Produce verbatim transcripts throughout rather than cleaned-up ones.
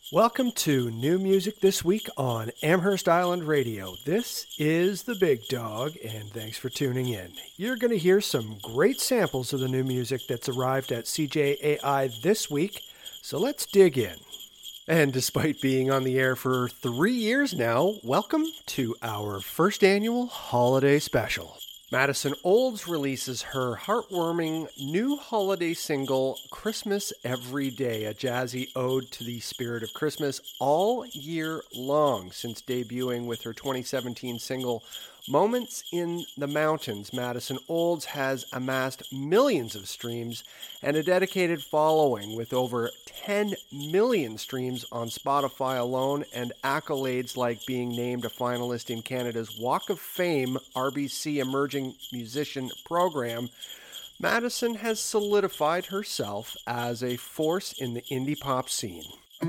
Welcome to New Music This Week on Amherst Island Radio. This is the Big Dog, and thanks for tuning in. You're going to hear some great samples of the new music that's arrived at C J A I this week, so let's dig in. And despite being on the air for three years now, welcome to our first annual holiday special. Madison Olds releases her heartwarming new holiday single, Christmas Every Day, a jazzy ode to the spirit of Christmas all year long. Since debuting with her twenty seventeen single, Moments in the Mountains, Madison Olds has amassed millions of streams and a dedicated following with over ten million streams on Spotify alone and accolades like being named a finalist in Canada's Walk of Fame R B C Emerging Musician Program. Madison has solidified herself as a force in the indie pop scene.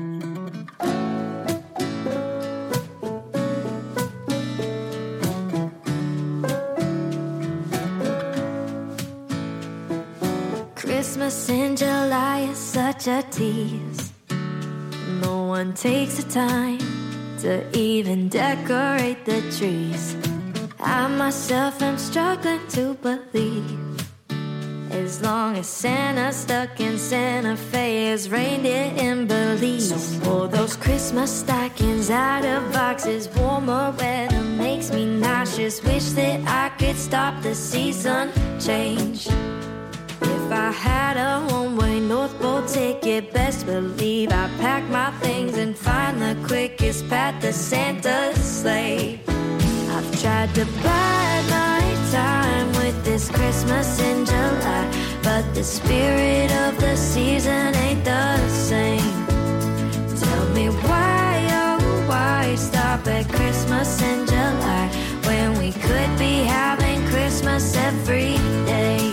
Christmas in July is such a tease. No one takes the time to even decorate the trees. I myself am struggling to believe, as long as Santa's stuck in Santa Fe's reindeer in Belize. So pull those Christmas stockings out of boxes. Warmer weather makes me nauseous. Wish that I could stop the season change. If I had a one-way North Pole ticket, best believe I'd pack my things and find the quickest path to Santa's sleigh. I've tried to bide my time with this Christmas in July, but the spirit of the season ain't the same. Tell me why, oh why stop at Christmas in July when we could be having Christmas every day?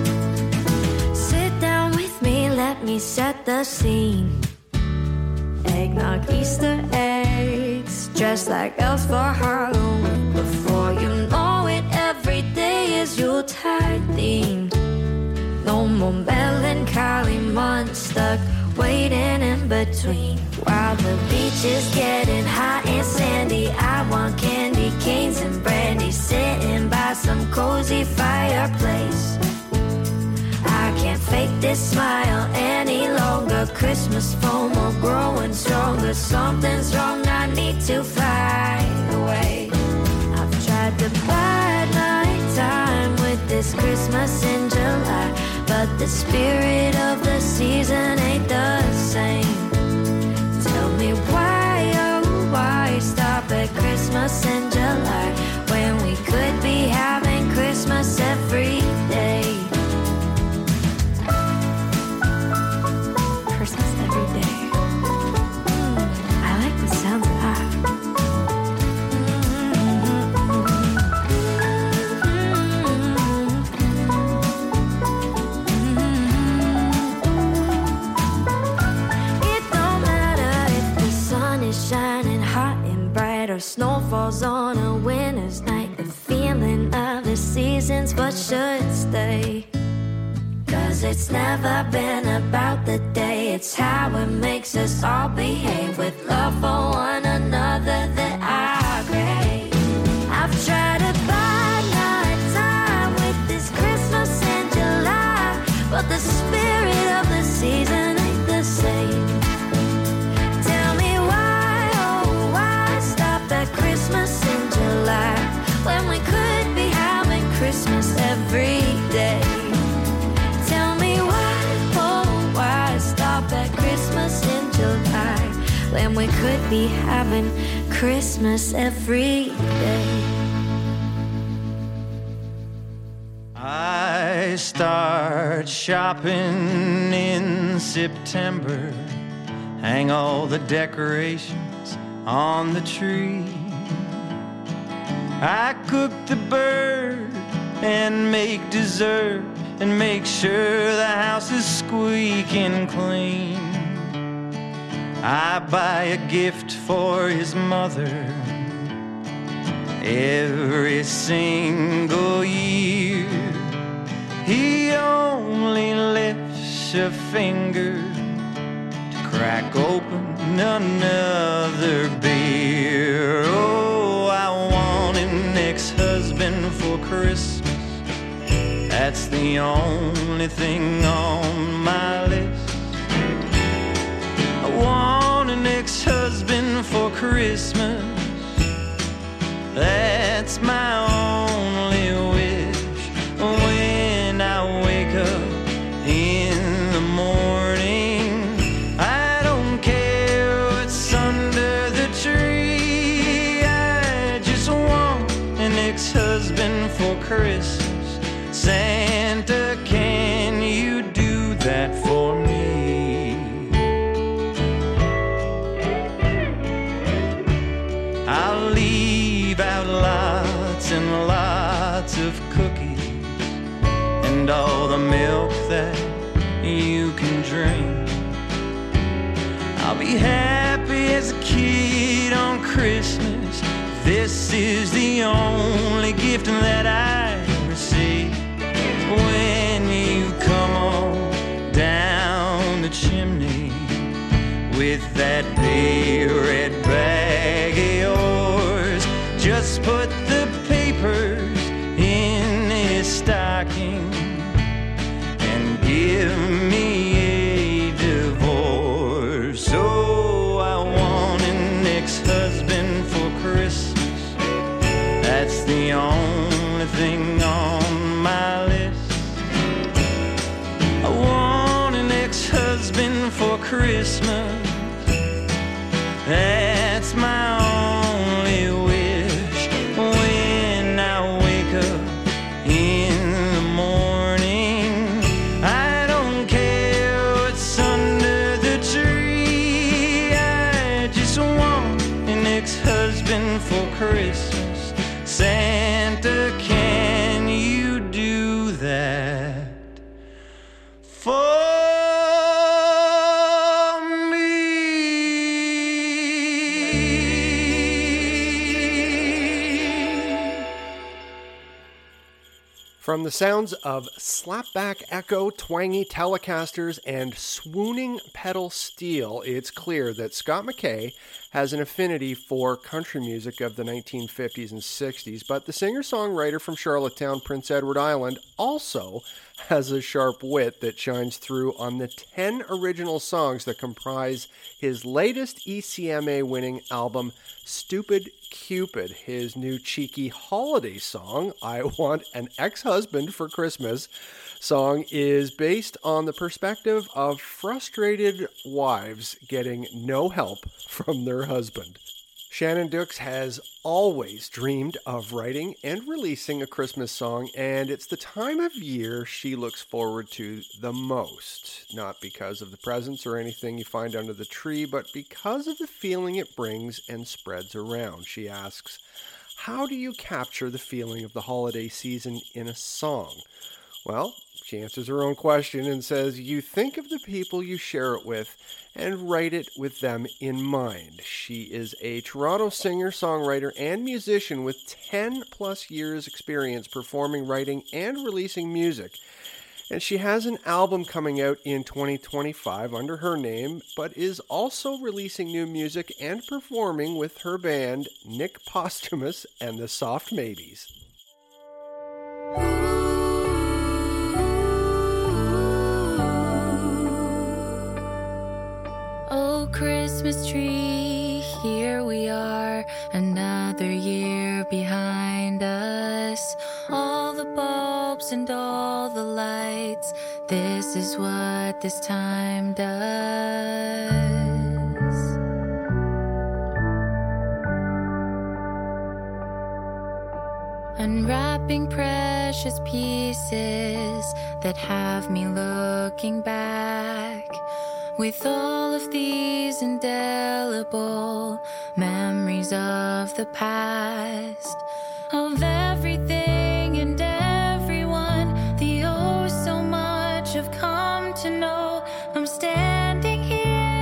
Let me set the scene. Eggnog, Easter eggs, dressed like elves for Halloween. Before you know it, every day is Yuletide themed. No more melancholy months stuck waiting in between. While the beach is getting hot and sandy, I want candy canes and brandy, sitting by some cozy fireplace. I can't fake this smile any longer. Christmas FOMO growing stronger. Something's wrong, I need to fly away. I've tried to bide my time with this Christmas in July, but the spirit of the season ain't the same. Tell me why, oh why stop at Christmas in July when we could be having Christmas every day? Snow falls on a winter's night. The feeling of the seasons what should stay. Cause it's never been about the day, it's how it makes us all behave. With love for one another that I crave. I've tried to bide my time with this Christmas in July, but the spirit of the season ain't the same. Christmas in July when we could be having Christmas every day. Tell me why, oh why stop at Christmas in July when we could be having Christmas every day. I start shopping in September, hang all the decorations on the tree. I cook the bird and make dessert and make sure the house is squeaking clean. I buy a gift for his mother every single year. He only lifts a finger to crack open another beer. Oh, I want an ex-husband for Christmas. That's the only thing on my list. I want an ex-husband for Christmas. That's my only wish. When I wake up in the morning, I don't care what's under the tree. I just want an ex-husband for Christmas. Santa, can you do that for me? I'll leave out lots and lots of cookies and all the milk that you can drink. I'll be happy as a kid on Christmas. This is the only gift that I receive. When you come on down the chimney with that big red bag of yours, just put the papers in his stocking and give me a divorce. Oh, I want an ex-husband for Christmas. That's the only thing on my list. I want an ex-husband for Christmas. That's my only wish. When I wake up in the morning, I don't care what's under the tree. I just want an ex-husband for Christmas. Santa, can you do that for From the sounds of slapback echo, twangy Telecasters, and swooning pedal steel, it's clear that Scott McKay has an affinity for country music of the nineteen fifties and sixties, but the singer-songwriter from Charlottetown, Prince Edward Island, also has a sharp wit that shines through on the ten original songs that comprise his latest E C M A-winning album, Stupid Cupid. His new cheeky holiday song, I Want an Ex-Husband for Christmas, song is based on the perspective of frustrated wives getting no help from their husband. Shannon Dukes has always dreamed of writing and releasing a Christmas song, and it's the time of year she looks forward to the most. Not because of the presents or anything you find under the tree, but because of the feeling it brings and spreads around. She asks, how do you capture the feeling of the holiday season in a song? Well, she answers her own question and says, you think of the people you share it with and write it with them in mind. She is a Toronto singer, songwriter, and musician with ten plus years experience performing, writing, and releasing music. And she has an album coming out in twenty twenty-five under her name, but is also releasing new music and performing with her band, Nick Posthumus and the Soft Maybes. Oh, Christmas tree, here we are, another year behind us. All the bulbs and all the lights, this is what this time does. Unwrapping precious pieces that have me looking back. With all of these indelible memories of the past, of everything and everyone, the oh so much I've come to know. I'm standing here,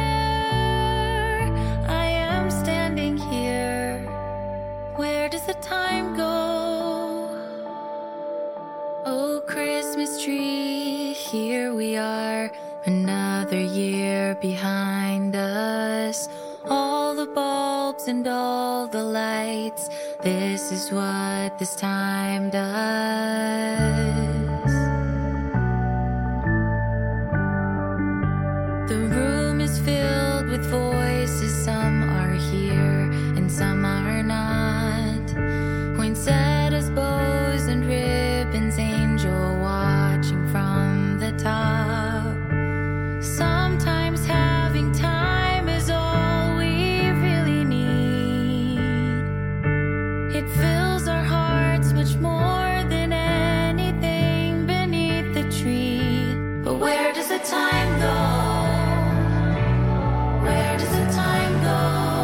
I am standing here. Where does the time go? Oh, Christmas tree, here we are, another year behind us. bulbs and all the lights. This is what this time does. The room is filled with voices. Some are here and some are not. Poinsettias, bows and ribbons, angel watching from the top. Sometimes having time is all we really need. It fills our hearts much more than anything beneath the tree. But where does the time go? Where does the time go?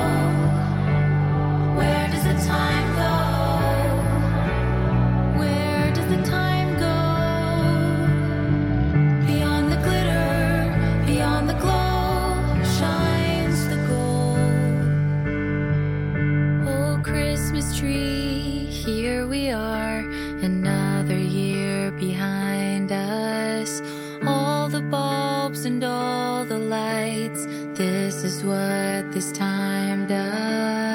Where does the time go? Where does the time go? Beyond the glitter, beyond the glow, shines the gold. Oh, Christmas tree, here we are, another year behind us. All the bulbs and all the lights, this is what this time does.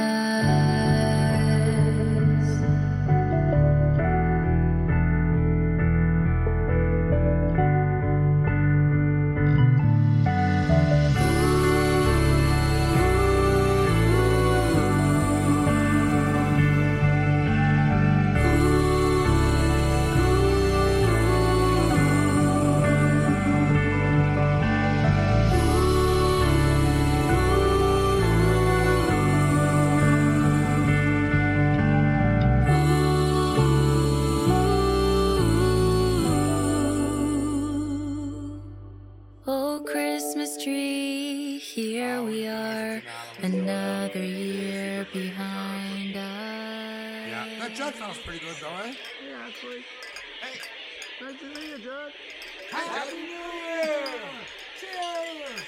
Oh, Christmas tree, here we are, another year behind us. Yeah, that Judd sounds pretty good though, eh? Yeah, actually. Hey, nice to see you, Judd. Happy New Year! Cheers!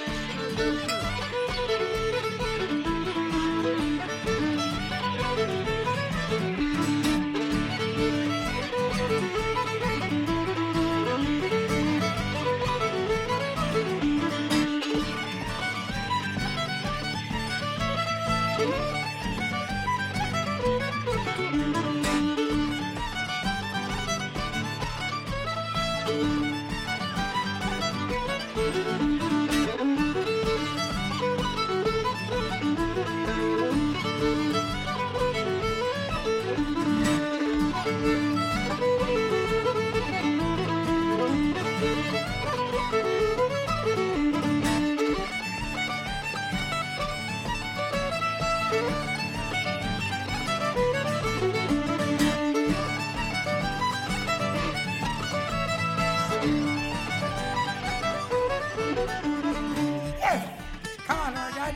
Come on, Oregon.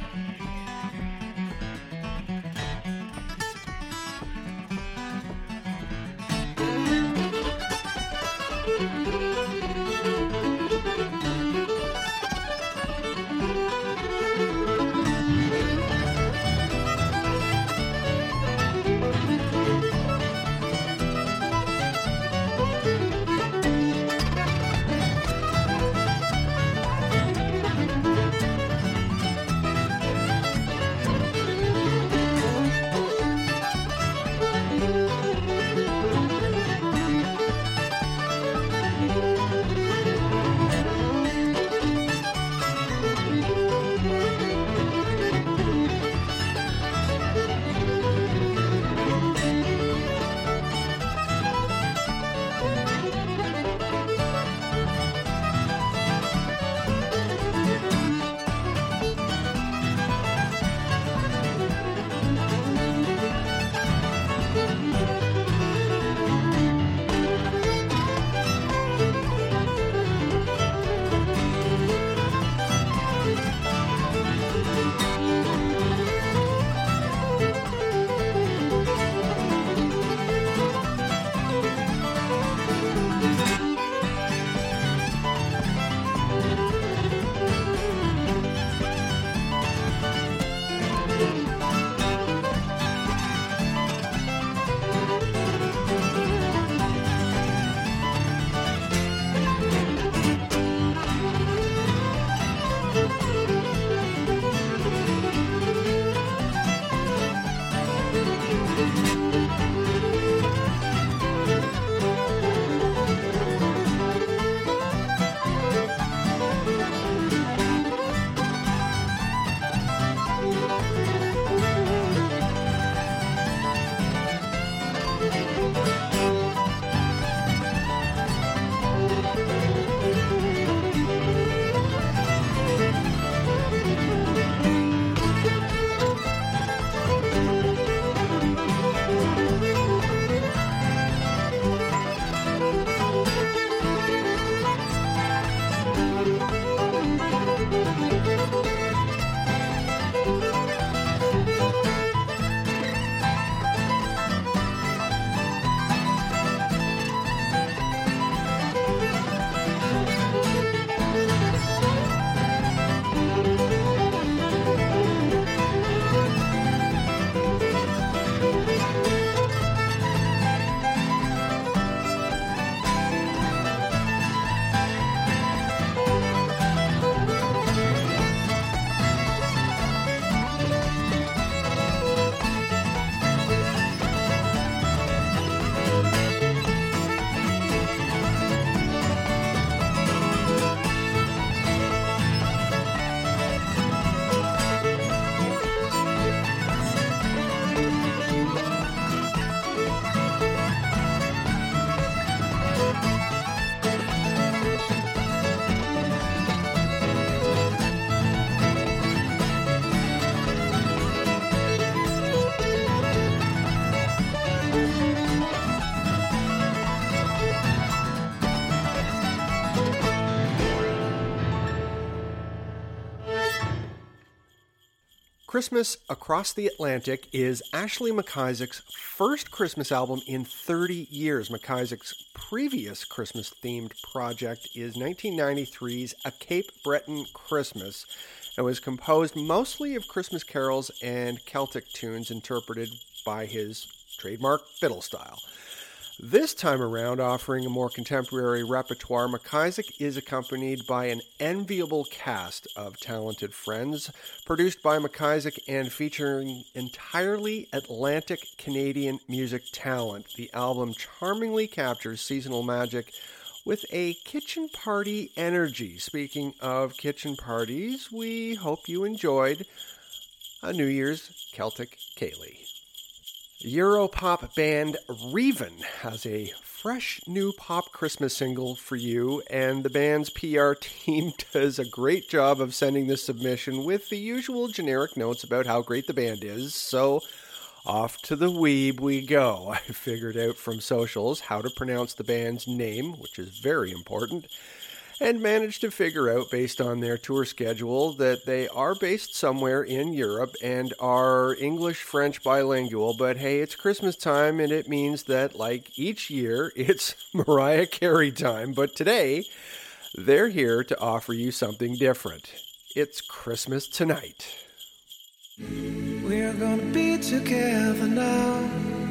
Christmas Across the Atlantic is Ashley McIsaac's first Christmas album in thirty years. McIsaac's previous Christmas-themed project is nineteen ninety-three's A Cape Breton Christmas, and was composed mostly of Christmas carols and Celtic tunes interpreted by his trademark fiddle style. This time around, offering a more contemporary repertoire, McIsaac is accompanied by an enviable cast of talented friends, produced by McIsaac and featuring entirely Atlantic Canadian music talent. The album charmingly captures seasonal magic with a kitchen party energy. Speaking of kitchen parties, we hope you enjoyed a New Year's Celtic Ceilidh. Europop band Reven has a fresh new pop Christmas single for you, and the band's P R team does a great job of sending this submission with the usual generic notes about how great the band is, so off to the weeb we go. I figured out from socials how to pronounce the band's name, which is very important, and managed to figure out, based on their tour schedule, that they are based somewhere in Europe and are English-French bilingual, but hey, it's Christmas time, and it means that, like each year, it's Mariah Carey time, but today, they're here to offer you something different. It's Christmas Tonight. We're gonna be together now.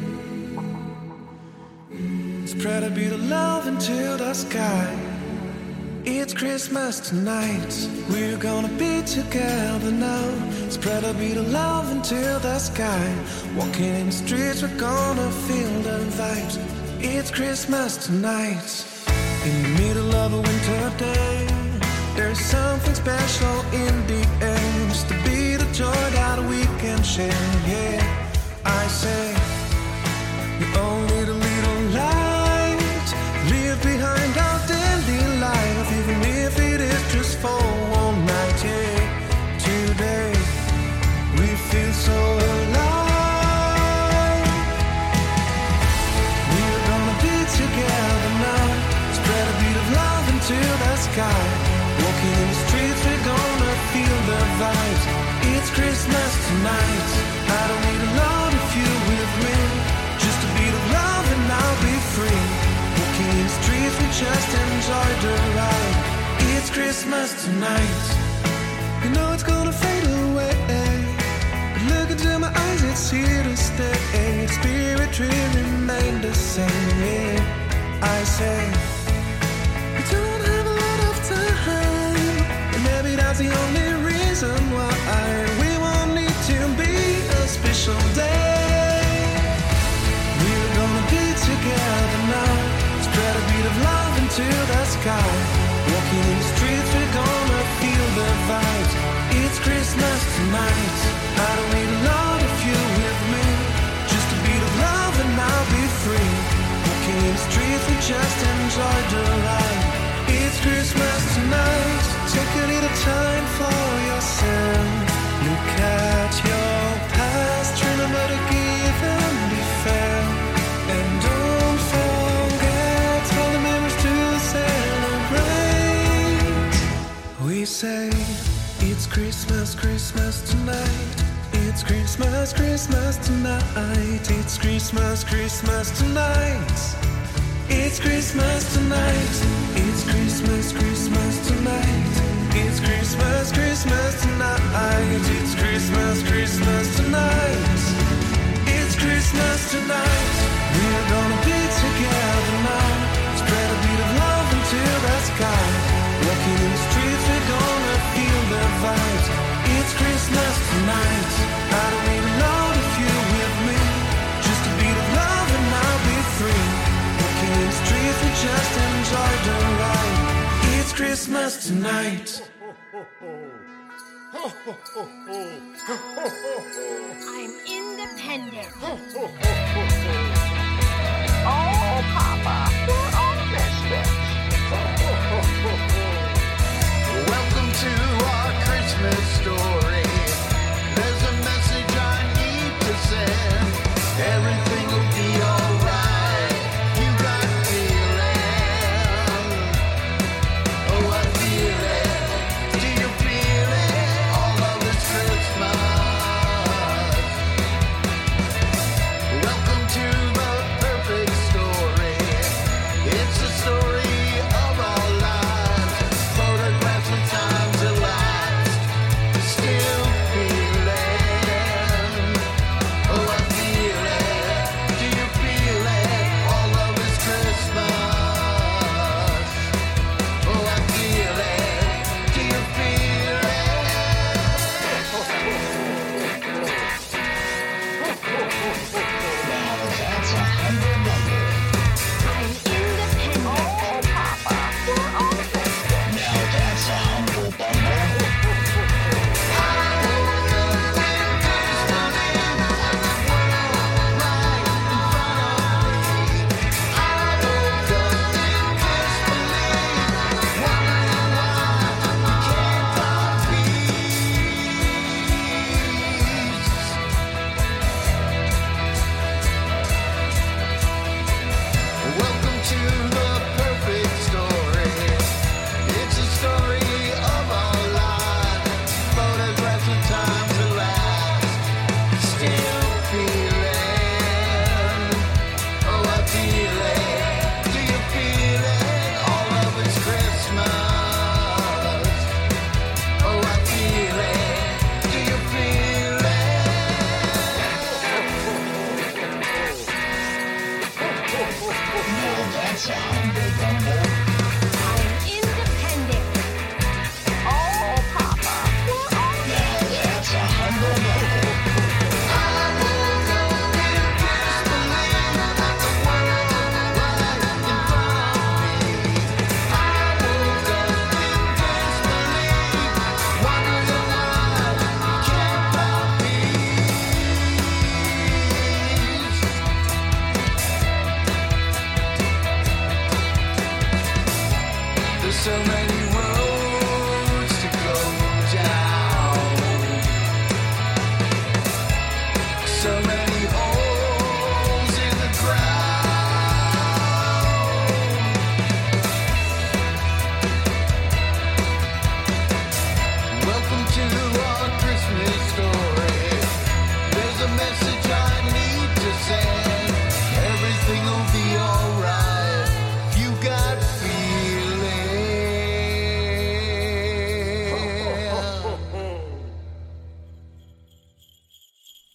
Spread a bit of love into the sky. It's Christmas tonight. We're gonna be together now. Spread a bit of love into the sky. Walking in the streets, we're gonna feel the vibes. It's Christmas tonight. In the middle of a winter day, there's something special in the air. Just to be the joy that we can share. Yeah, I say, we all need a little light. Leave behind our daily life, even if it is just for one night. Yeah, today we feel so alive. We're gonna be together now. Spread a bit of love into the sky. Walking in the streets, we're gonna feel the vibes. It's Christmas tonight. I don't need a lot of you with me. Just a bit of love and I'll be free. Walking in the streets, we just enjoy the ride. It's Christmas tonight. You know it's gonna fade away, but look into my eyes, it's here to stay. Spirit will remain the same. Yeah, I say, we don't have a lot of time, and maybe that's the only reason why we won't need to be a special day. We're gonna be together now. Spread a bit of love into the sky. Walking in the streets, we're gonna feel the vibes. It's Christmas tonight. I don't need a lot of you with me. Just a bit of love and I'll be free. Walking in the streets, we just enjoy the ride. It's Christmas tonight. Take a little time for yourself. Look at your past. Remember to give and be fair. And don't forget all the memories to celebrate. We say it's Christmas, Christmas tonight. It's Christmas, Christmas tonight. It's Christmas, Christmas tonight. It's Christmas tonight. It's Christmas, Christmas tonight. It's Christmas, Christmas tonight. It's Christmas, Christmas tonight. It's Christmas tonight. We're gonna be together now. Spread a bit of love into the sky. Walking in the streets, we're gonna feel the vibes. It's Christmas tonight. I don't need a lot of you with me. Just a bit of love and I'll be free. Walking in the streets, we just enjoy the ride. It's Christmas tonight. I'm independent. Oh, Papa, we're all misfits. Welcome to our Christmas story. There's a message I need to send. Everything will be alright. You got feeling. Oh, I feel it. Do you feel it? All of this Christmas.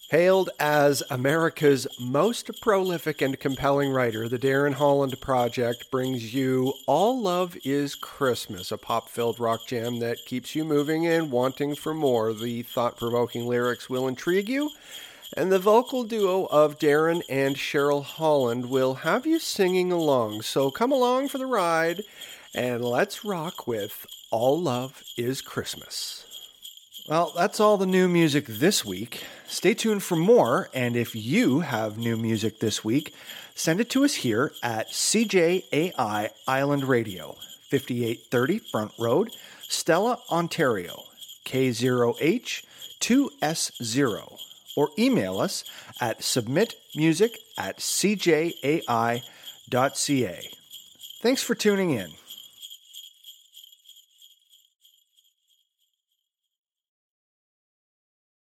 Hailed as America's most prolific and compelling writer, the Darren Holland Project brings you All Love Is Christmas, a pop-filled rock jam that keeps you moving and wanting for more. The thought-provoking lyrics will intrigue you, and the vocal duo of Darren and Cheryl Holland will have you singing along. So come along for the ride, and let's rock with All Love Is Christmas. Well, that's all the new music this week. Stay tuned for more, and if you have new music this week, send it to us here at C J A I Island Radio, fifty-eight thirty Front Road, Stella, Ontario, K zero H two S zero, or email us at submitmusic at c j a i dot c a. Thanks for tuning in.